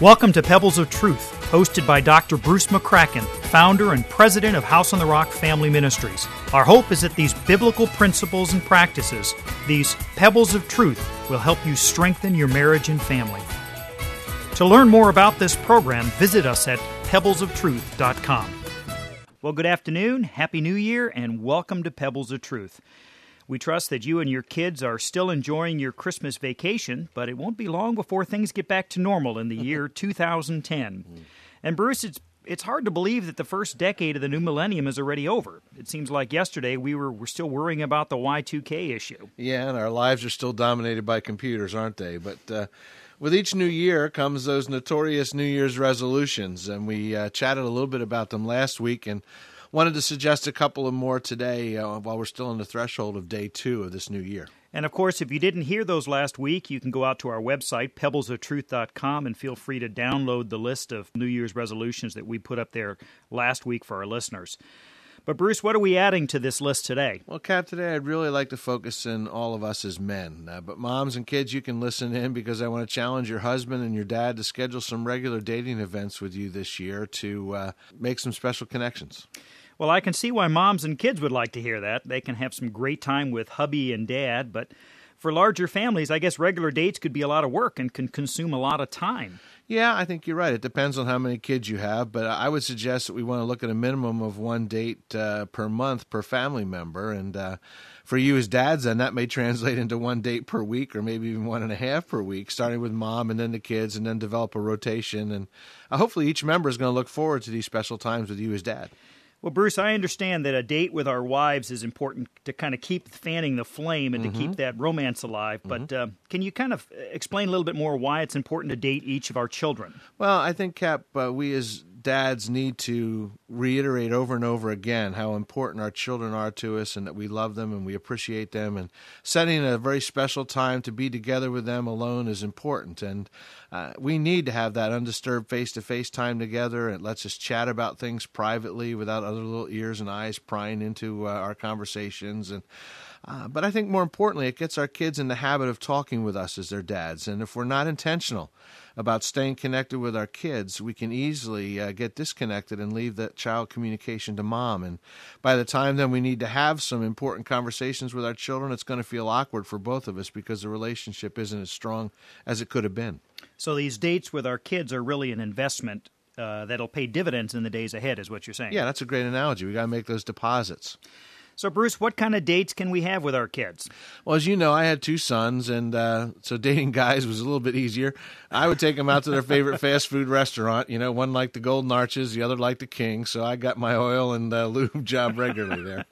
Welcome to Pebbles of Truth, hosted by Dr. Bruce McCracken, founder and president of House on the Rock Family Ministries. Our hope is that these biblical principles and practices, these pebbles of truth, will help you strengthen your marriage and family. To learn more about this program, visit us at pebblesoftruth.com. Well, good afternoon, Happy New Year, and welcome to Pebbles of Truth. We trust that you and your kids are still enjoying your Christmas vacation, but it won't be long before things get back to normal in the year 2010. And Bruce, it's hard to believe that the first decade of the new millennium is already over. It seems like yesterday we're still worrying about the Y2K issue. Yeah, and our lives are still dominated by computers, aren't they? But with each new year comes those notorious New Year's resolutions, and we chatted a little bit about them last week and wanted to suggest a couple of more today while we're still on the threshold of day 2 of this new year. And, of course, if you didn't hear those last week, you can go out to our website, pebblesoftruth.com, and feel free to download the list of New Year's resolutions that we put up there last week for our listeners. But, Bruce, what are we adding to this list today? Well, Kat, today I'd really like to focus in all of us as men. But moms and kids, you can listen in because I want to challenge your husband and your dad to schedule some regular dating events with you this year to make some special connections. Well, I can see why moms and kids would like to hear that. They can have some great time with hubby and dad, but for larger families, I guess regular dates could be a lot of work and can consume a lot of time. Yeah, I think you're right. It depends on how many kids you have, but I would suggest that we want to look at a minimum of one date per month per family member, and for you as dads, then that may translate into one date per week or maybe even 1.5 per week, starting with mom and then the kids, and then develop a rotation, and hopefully each member is going to look forward to these special times with you as dad. Well, Bruce, I understand that a date with our wives is important to kind of keep fanning the flame and to keep that romance alive. But can you kind of explain a little bit more why it's important to date each of our children? Well, I think, Cap, we as dads need to reiterate over and over again how important our children are to us and that we love them and we appreciate them. And setting a very special time to be together with them alone is important. And we need to have that undisturbed face-to-face time together. It lets us chat about things privately without other little ears and eyes prying into our conversations. And but I think more importantly, it gets our kids in the habit of talking with us as their dads. And if we're not intentional about staying connected with our kids, we can easily get disconnected and leave that child communication to mom. And by the time then we need to have some important conversations with our children, it's going to feel awkward for both of us because the relationship isn't as strong as it could have been. So these dates with our kids are really an investment that'll pay dividends in the days ahead, is what you're saying. Yeah, that's a great analogy. We got to make those deposits. So, Bruce, what kind of dates can we have with our kids? Well, as you know, I had 2 sons, and so dating guys was a little bit easier. I would take them out to their favorite fast food restaurant. You know, one liked the Golden Arches, the other liked the King, so I got my oil and lube job regularly there.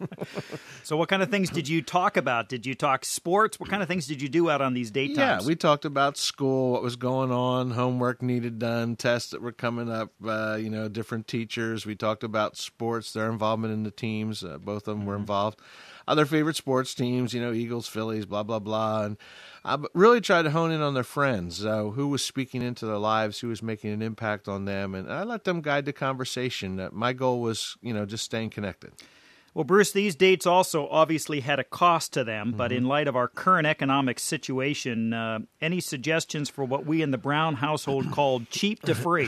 So what kind of things did you talk about? Did you talk sports? What kind of things did you do out on these date times? Yeah, we talked about school, what was going on, homework needed done, tests that were coming up, different teachers. We talked about sports, their involvement in the teams. Both of them were involved. Other favorite sports teams, Eagles, Phillies, blah, blah, blah. And I really tried to hone in on their friends, who was speaking into their lives, who was making an impact on them. And I let them guide the conversation. My goal was, just staying connected. Well, Bruce, these dates also obviously had a cost to them, but in light of our current economic situation, any suggestions for what we in the Brown household called cheap to free?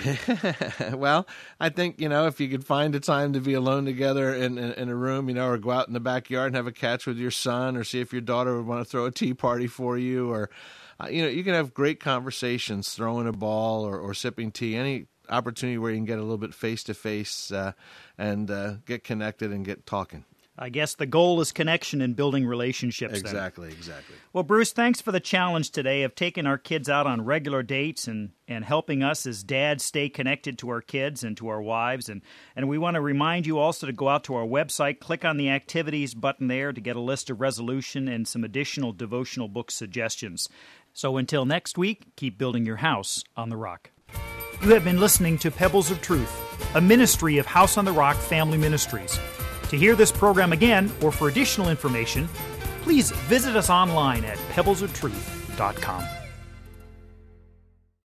Well, I think, if you could find a time to be alone together in a room, or go out in the backyard and have a catch with your son, or see if your daughter would want to throw a tea party for you, or, you can have great conversations throwing a ball or sipping tea, any opportunity where you can get a little bit face-to-face and get connected and get talking. I guess the goal is connection and building relationships. Exactly. Well, Bruce, thanks for the challenge today of taking our kids out on regular dates and helping us as dads stay connected to our kids and to our wives. And we want to remind you also to go out to our website, click on the activities button there to get a list of resolution and some additional devotional book suggestions. So until next week, keep building your house on the rock. You have been listening to Pebbles of Truth, a ministry of House on the Rock Family Ministries. To hear this program again or for additional information, please visit us online at pebblesoftruth.com.